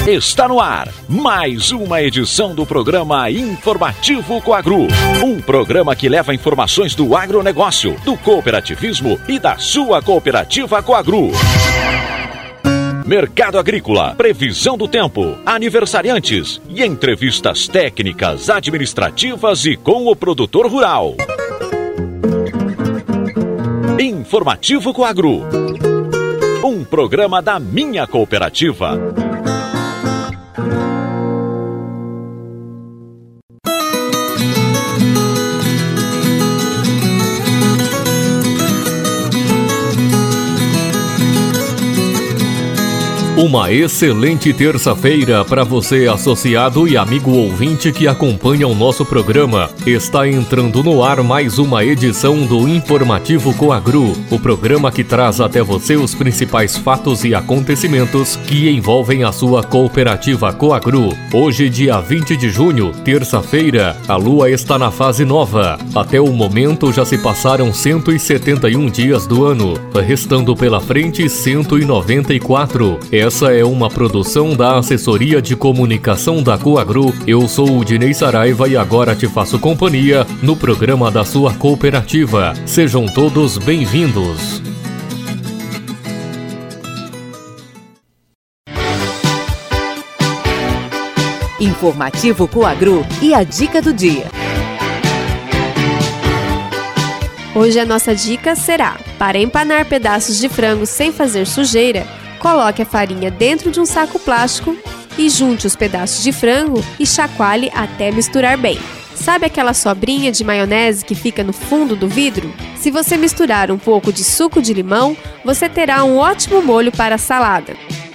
Está no ar mais uma edição do programa Informativo Coagro. Um programa que leva informações do agronegócio, do cooperativismo e da sua cooperativa Coagro. Mercado agrícola, previsão do tempo, aniversariantes e entrevistas técnicas, administrativas e com o produtor rural. Informativo Coagro. Um programa da minha cooperativa. Uma excelente terça-feira para você, associado e amigo ouvinte que acompanha o nosso programa. Está entrando no ar mais uma edição do Informativo Coagro, o programa que traz até você os principais fatos e acontecimentos que envolvem a sua cooperativa Coagro. Hoje, dia 20 de junho, terça-feira, a lua está na fase nova. Até o momento já se passaram 171 dias do ano, restando pela frente 194. Essa é uma produção da Assessoria de Comunicação da Coagro. Eu sou o Dinei Saraiva e agora te faço companhia no programa da sua cooperativa. Sejam todos bem-vindos. Informativo Coagro e a dica do dia. Hoje a nossa dica será: para empanar pedaços de frango sem fazer sujeira, coloque a farinha dentro de um saco plástico e junte os pedaços de frango e chacoalhe até misturar bem. Sabe aquela sobrinha de maionese que fica no fundo do vidro? Se você misturar um pouco de suco de limão, você terá um ótimo molho para a salada.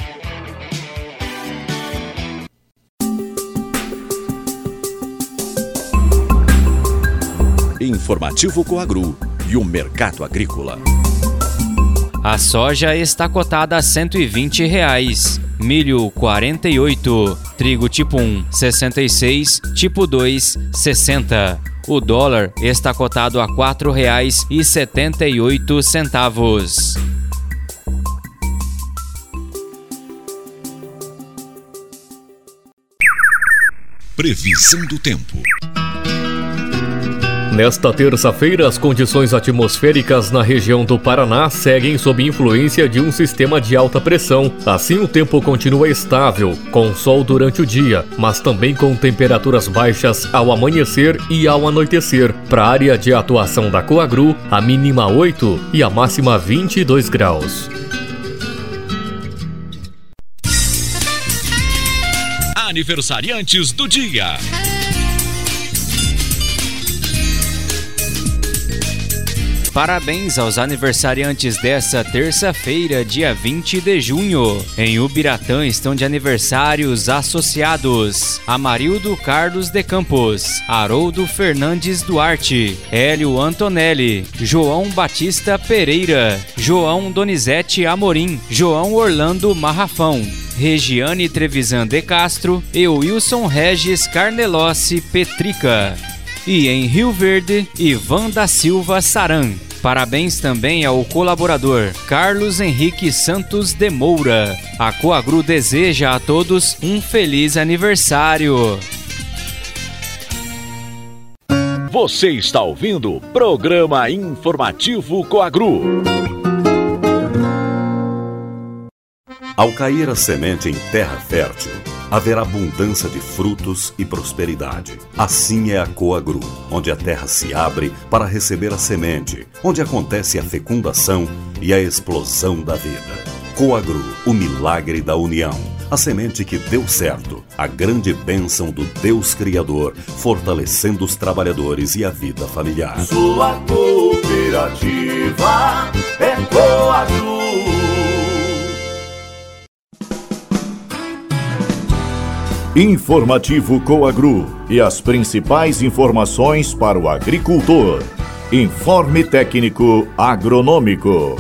Informativo Coagro e o mercado agrícola. A soja está cotada a R$ 120, milho 48, trigo tipo 1 66, tipo 2 60. O dólar está cotado a R$ 4,78. Previsão do tempo. Nesta terça-feira, as condições atmosféricas na região do Paraná seguem sob influência de um sistema de alta pressão. Assim, o tempo continua estável, com sol durante o dia, mas também com temperaturas baixas ao amanhecer e ao anoitecer. Para a área de atuação da Coagro, a mínima 8 e a máxima 22 graus. Aniversariantes do dia. Parabéns aos aniversariantes dessa terça-feira, dia 20 de junho. Em Ubiratã estão de aniversário os associados: Amarildo Carlos de Campos, Haroldo Fernandes Duarte, Hélio Antonelli, João Batista Pereira, João Donizete Amorim, João Orlando Marrafão, Regiane Trevisan de Castro e Wilson Regis Carnelossi Petrica. E em Rio Verde, Ivan da Silva Saran. Parabéns também ao colaborador Carlos Henrique Santos de Moura. A Coagro deseja a todos um feliz aniversário. Você está ouvindo o programa Informativo Coagro. Ao cair a semente em terra fértil, haverá abundância de frutos e prosperidade. Assim é a Coagro, onde a terra se abre para receber a semente, onde acontece a fecundação e a explosão da vida. Coagro, o milagre da união. A semente que deu certo, a grande bênção do Deus Criador, fortalecendo os trabalhadores e a vida familiar. Sua cooperativa é Coagro. Informativo Coagro e as principais informações para o agricultor. Informe técnico agronômico.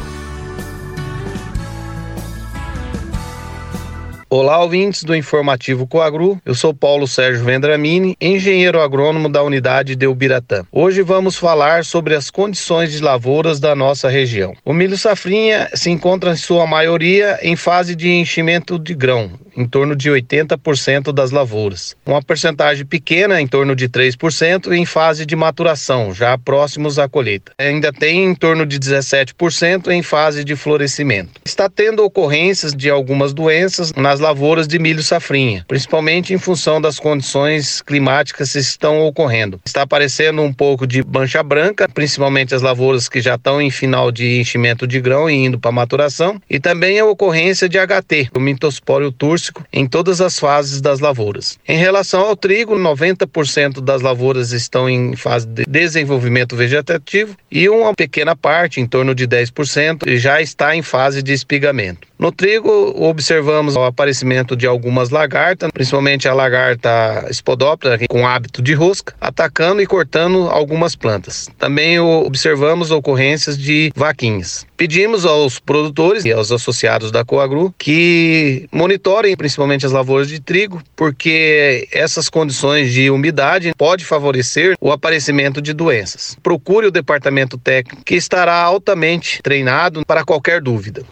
Olá, ouvintes do Informativo Coagro. Eu sou Paulo Sérgio Vendramini, engenheiro agrônomo da unidade de Ubiratã. Hoje vamos falar sobre as condições de lavouras da nossa região. O milho safrinha se encontra em sua maioria em fase de enchimento de grão, em torno de 80% das lavouras. Uma percentagem pequena, em torno de 3%, em fase de maturação, já próximos à colheita. Ainda tem em torno de 17% em fase de florescimento. Está tendo ocorrências de algumas doenças nas lavouras de milho safrinha, principalmente em função das condições climáticas que estão ocorrendo. Está aparecendo um pouco de mancha branca, principalmente as lavouras que já estão em final de enchimento de grão e indo para maturação, e também a ocorrência de HT, o Mitospóreo túrcico, em todas as fases das lavouras. Em relação ao trigo, 90% das lavouras estão em fase de desenvolvimento vegetativo e uma pequena parte, em torno de 10%, já está em fase de espigamento. No trigo, observamos o aparecimento de algumas lagartas, principalmente a lagarta Spodoptera, com hábito de rosca, atacando e cortando algumas plantas. Também observamos ocorrências de vaquinhas. Pedimos aos produtores e aos associados da Coagru que monitorem principalmente as lavouras de trigo, porque essas condições de umidade podem favorecer o aparecimento de doenças. Procure o departamento técnico, que estará altamente treinado para qualquer dúvida.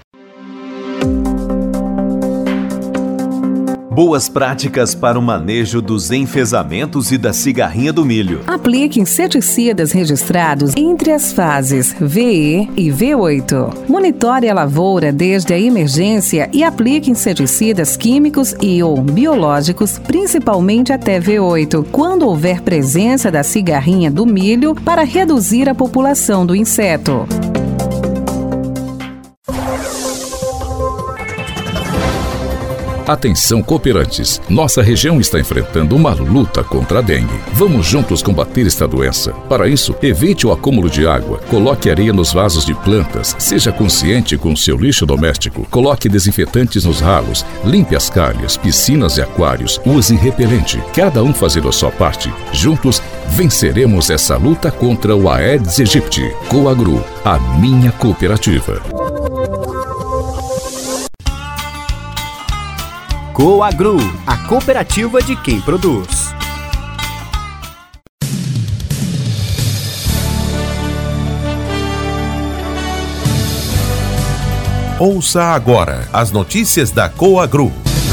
Boas práticas para o manejo dos enfesamentos e da cigarrinha do milho. Aplique inseticidas registrados entre as fases VE e V8. Monitore a lavoura desde a emergência e aplique inseticidas químicos e ou biológicos, principalmente até V8, quando houver presença da cigarrinha do milho, para reduzir a população do inseto. Atenção, cooperantes! Nossa região está enfrentando uma luta contra a dengue. Vamos juntos combater esta doença. Para isso, evite o acúmulo de água, coloque areia nos vasos de plantas, seja consciente com o seu lixo doméstico, coloque desinfetantes nos ralos, limpe as calhas, piscinas e aquários, use repelente. Cada um fazendo a sua parte. Juntos, venceremos essa luta contra o Aedes aegypti. Coagru, a minha cooperativa. Coagru, a cooperativa de quem produz. Ouça agora as notícias da Coagru.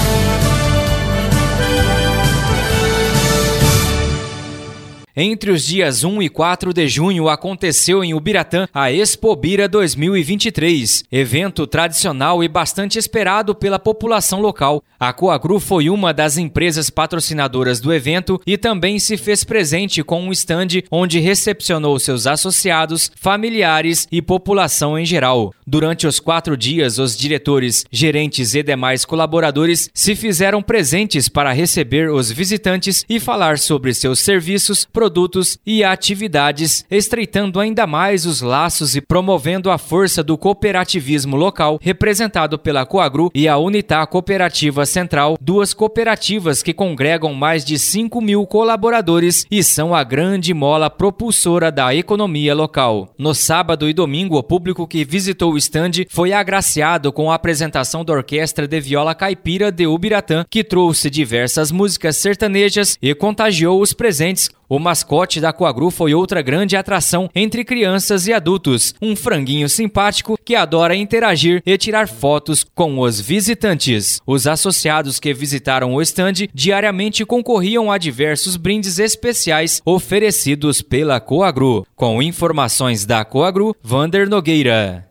Entre os dias 1 e 4 de junho aconteceu em Ubiratã a Expobira 2023, evento tradicional e bastante esperado pela população local. A Coagru foi uma das empresas patrocinadoras do evento e também se fez presente com um stand onde recepcionou seus associados, familiares e população em geral. Durante os 4 dias, os diretores, gerentes e demais colaboradores se fizeram presentes para receber os visitantes e falar sobre seus serviços, produtos e atividades, estreitando ainda mais os laços e promovendo a força do cooperativismo local, representado pela Coagru e a Unitá Cooperativa Central, 2 cooperativas que congregam mais de 5.000 colaboradores e são a grande mola propulsora da economia local. No sábado e domingo, o público que visitou o stand foi agraciado com a apresentação da Orquestra de Viola Caipira de Ubiratã, que trouxe diversas músicas sertanejas e contagiou os presentes. O mascote da Coagru foi outra grande atração entre crianças e adultos, um franguinho simpático que adora interagir e tirar fotos com os visitantes. Os associados que visitaram o stand diariamente concorriam a diversos brindes especiais oferecidos pela Coagru. Com informações da Coagru, Vander Nogueira.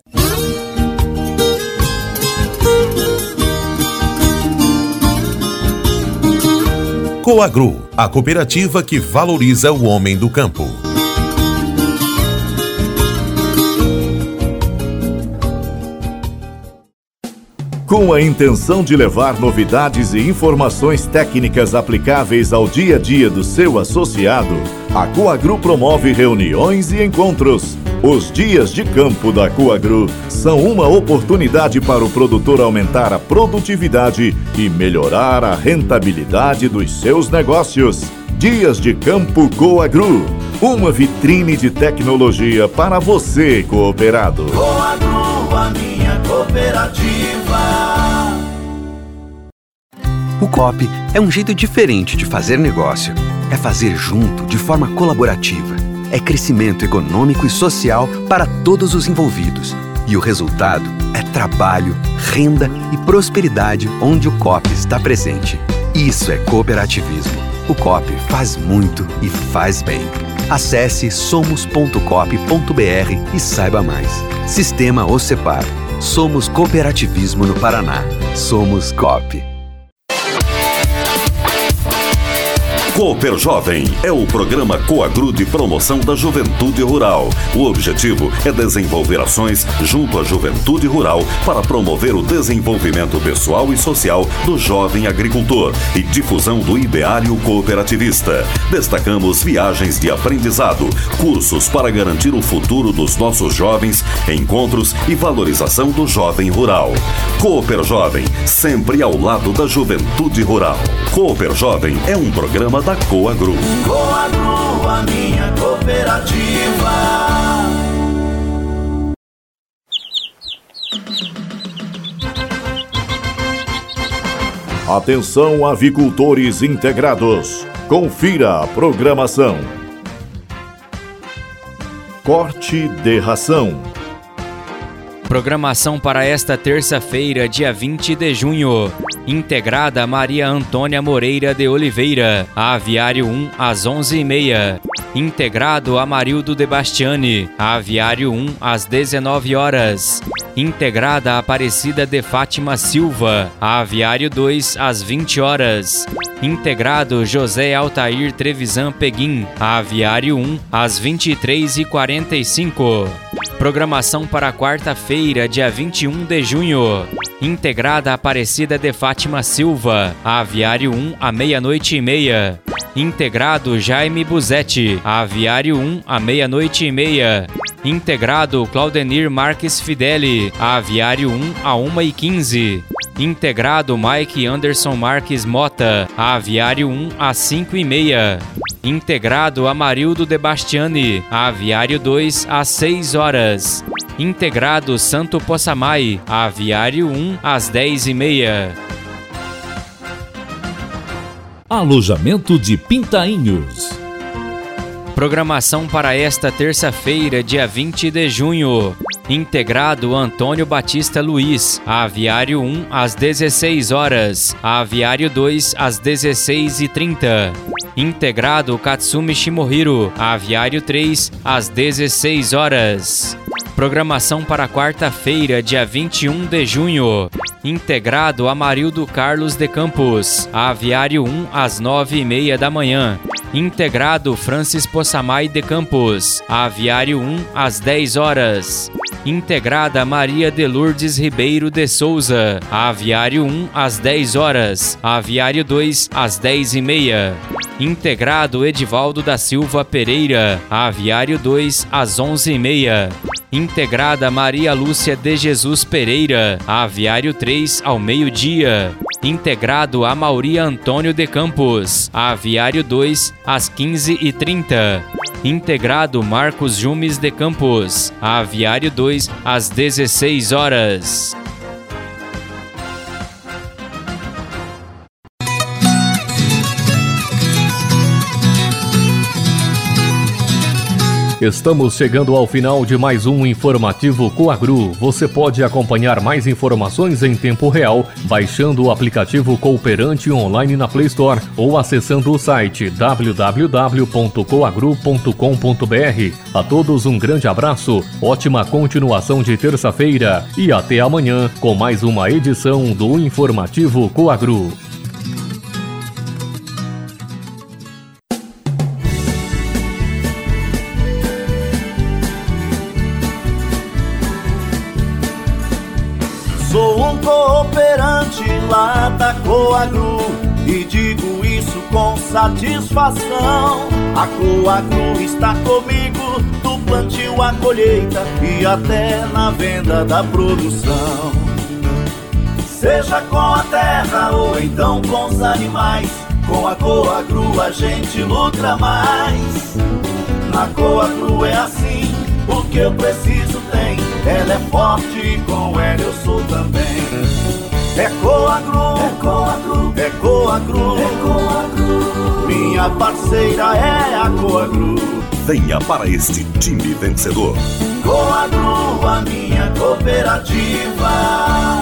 Coagru, a cooperativa que valoriza o homem do campo. Com a intenção de levar novidades e informações técnicas aplicáveis ao dia a dia do seu associado, a Coagru promove reuniões e encontros. Os dias de campo da Coagru são uma oportunidade para o produtor aumentar a produtividade e melhorar a rentabilidade dos seus negócios. Dias de Campo Coagru, uma vitrine de tecnologia para você, cooperado. Coagru, a minha cooperativa. O Coop é um jeito diferente de fazer negócio. É fazer junto, de forma colaborativa. É crescimento econômico e social para todos os envolvidos. E o resultado é trabalho, renda e prosperidade onde o Coop está presente. Isso é cooperativismo. O Coop faz muito e faz bem. Acesse somos.coop.br e saiba mais. Sistema Ocepar. Somos cooperativismo no Paraná. Somos Coop. Cooper Jovem é o programa Coagru de promoção da juventude rural. O objetivo é desenvolver ações junto à juventude rural para promover o desenvolvimento pessoal e social do jovem agricultor e difusão do ideário cooperativista. Destacamos viagens de aprendizado, cursos para garantir o futuro dos nossos jovens, encontros e valorização do jovem rural. Cooper Jovem, sempre ao lado da juventude rural. Cooper Jovem é um programa da Coagru. Coagru, a minha cooperativa. Atenção, avicultores integrados. Confira a programação. Corte de ração. Programação para esta terça-feira, dia 20 de junho. Integrada Maria Antônia Moreira de Oliveira, Aviário 1 às 11h30. Integrado Amarildo de Bastiani, Aviário 1 às 19 horas. Integrada Aparecida de Fátima Silva, Aviário 2 às 20 horas. Integrado José Altair Trevisan Peguim, Aviário 1 às 23h45. Programação para quarta-feira, dia 21 de junho. Integrada Aparecida de Fátima Silva, Aviário 1 à 00:30. Integrado Jaime Buzetti, Aviário 1 à 00:30. Integrado Claudenir Marques Fideli, Aviário 1 à 1h15. Integrado Mike Anderson Marques Mota, Aviário 1 às 5h30. Integrado Amarildo de Bastiani, Aviário 2 às 6 horas. Integrado Santo Possamay, Aviário 1 às 10h30. Alojamento de Pintainhos. Programação para esta terça-feira, dia 20 de junho. Integrado Antônio Batista Luiz, Aviário 1 às 16 horas, Aviário 2 às 16h30. Integrado Katsumi Shimohiro, Aviário 3 às 16 horas. Programação para quarta-feira, dia 21 de junho. Integrado Amarildo Carlos de Campos, Aviário 1 às 9h30 da manhã. Integrado Francis Possamay de Campos, Aviário 1 às 10 horas. Integrada Maria de Lourdes Ribeiro de Souza, Aviário 1 às 10 horas, Aviário 2 às 10h30. Integrado Edivaldo da Silva Pereira, Aviário 2 às 11h30. Integrada Maria Lúcia de Jesus Pereira, Aviário 3 ao meio-dia. Integrado Amaury Antônio de Campos, Aviário 2 às 15h30. Integrado Marcos Jumes de Campos, Aviário 2 às 16 horas. Estamos chegando ao final de mais um Informativo Coagru. Você pode acompanhar mais informações em tempo real baixando o aplicativo Cooperante online na Play Store ou acessando o site www.coagru.com.br. A todos um grande abraço, ótima continuação de terça-feira e até amanhã com mais uma edição do Informativo Coagru. Sou um cooperante lá da Coagru e digo isso com satisfação. A Coagru está comigo do plantio à colheita e até na venda da produção. Seja com a terra ou então com os animais, com a Coagru a gente luta mais. Na Coagru é assim, o que eu preciso tem. Ela é forte e com ela eu sou também. É Coagru, é Coagru, é Coagru, é Coagru. Minha parceira é a Coagru. Venha para este time vencedor. Coagro, a minha cooperativa.